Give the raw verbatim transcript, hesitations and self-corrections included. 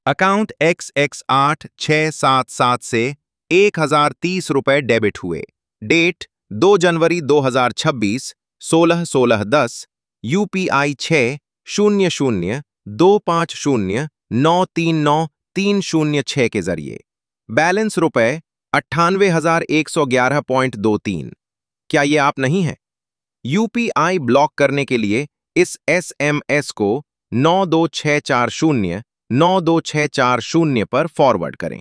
Account x x आठ छः सात सात से एक हजार तीस रुपए डेबिट हुए। डेट दो जनवरी दो हजार छब्बीस, सोलह सोलह दस। यूपीआई छः शून्य शून्य दो पाँच शून्य नौ तीन नौ तीन शून्य छः के जरिए। बैलेंस रुपए अट्ठानवे हजार एक सौ ग्यारह पॉइंट दो तीन। क्या ये आप नहीं है? यूपीआई ब्लॉक करने के लिए इस एसएमएस को नौ दो छः चार शून्य नौ दो छः चार शून्य पर फॉरवर्ड करें।